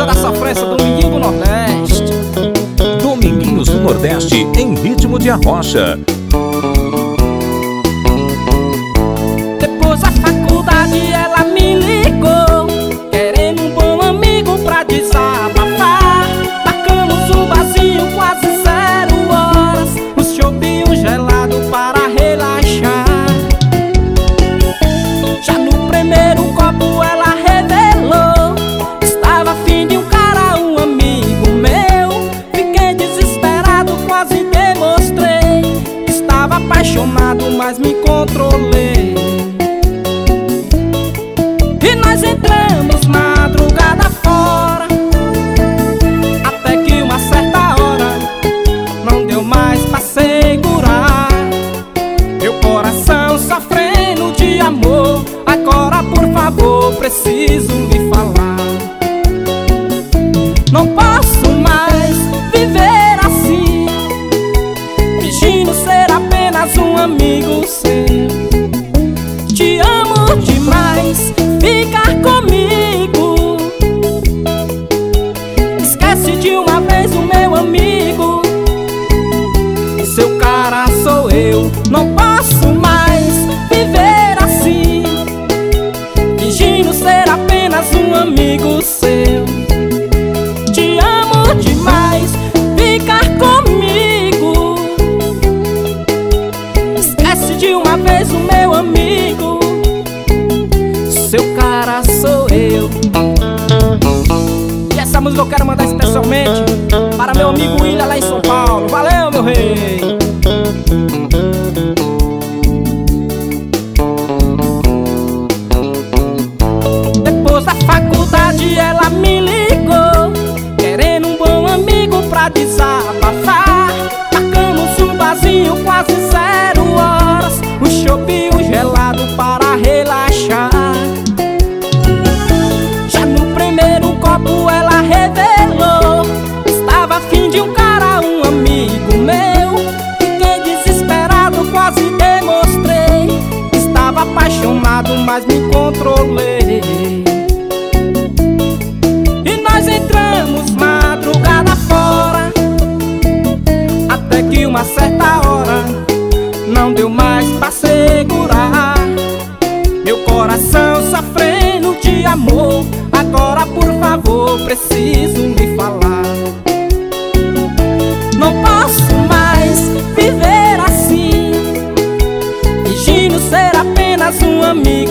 Casa da Sofrência, Dominguinho do Nordeste. Dominguinhos do Nordeste em ritmo de arrocha. Depois da faculdade ela me ligou, querendo um bom amigo pra desabafar. Marcamos um barzinho quase 0 horas, um chopinho gelado para relaxar. Já no primeiro copo ela revelou, estava afim de um cara, um amigo meu. Fiquei desesperado, quase demonstrei, estava apaixonado, mas me controlei. E nós entramos madrugada fora, até que uma certa hora não deu mais pra segurar. Meu coração sofrendo de amor, agora por favor preciso lhe falar. Não posso mais viver assim, fingindo ser apenas um amigo seu. Te amo demais, fica comigo. Esquece de uma vez o meu amigo, seu cara sou eu. Não posso mais viver assim, fingindo ser apenas um amigo seu. Te amo demais, fica comigo. Esquece de uma vez o meu amigo, seu cara sou eu. E essa música eu quero mandar especialmente para meu amigo William lá em São Paulo. Valeu, meu rei! Depois da faculdade ela me ligou, querendo um bom amigo pra desabafar. Marcamos um barzinho quase 0 horas, um chopinho gelado para relaxar. Já no primeiro copo ela revelou, estava afim de um cara, um amigo meu. Fiquei desesperado, quase demonstrei, estava apaixonado, mas me controlei. E nós entramos madrugada fora, até que uma certa hora não deu mais pra segurar. Meu coração sofrendo de amor, agora por favor preciso lhe falar. Não posso mais viver assim, fingindo ser apenas um amigo